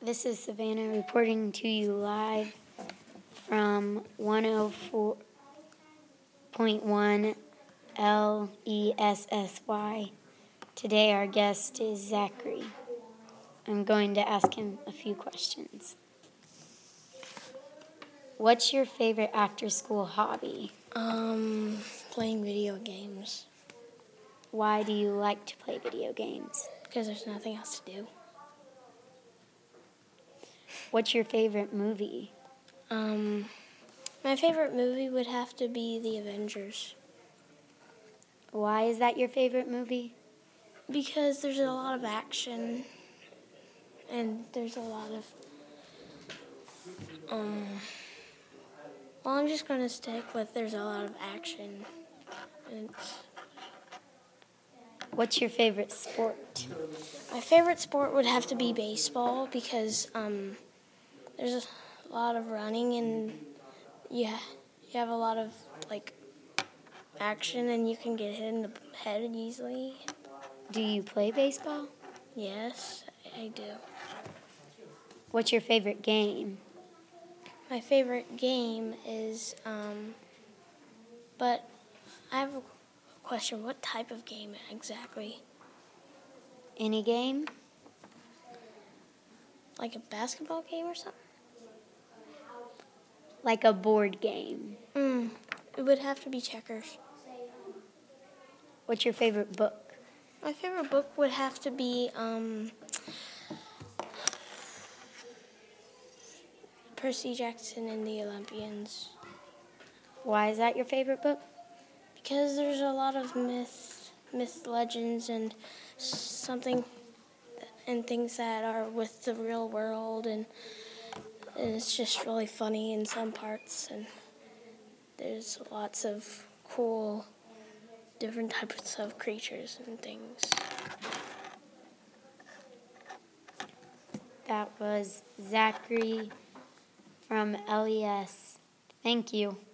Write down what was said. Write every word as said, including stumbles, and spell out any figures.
This is Savannah reporting to you live from one oh four point one L E S S Y. Today our guest is Zachary. I'm going to ask him a few questions. What's your favorite after-school hobby? Um, playing video games. Why do you like to play video games? Because there's nothing else to do. What's your favorite movie? Um, my favorite movie would have to be The Avengers. Why is that your favorite movie? Because there's a lot of action, and there's a lot of, um, well, I'm just going to stick with there's a lot of action. And What's your favorite sport? my favorite sport would have to be baseball because um, there's a lot of running and yeah, you have a lot of like action and you can get hit in the head easily. Do you play baseball? Yes, I do. What's your favorite game? My favorite game is, um, but I have a question. What type of game exactly? Any game? Like a basketball game or something? Like a board game. Mm, it would have to be checkers. What's your favorite book? My favorite book would have to be um, Percy Jackson and the Olympians. Why is that your favorite book? Because there's a lot of myth, myth legends and something and things that are with the real world, and, and it's just really funny in some parts, and there's lots of cool different types of creatures and things. That was Zachary from L E S. Thank you.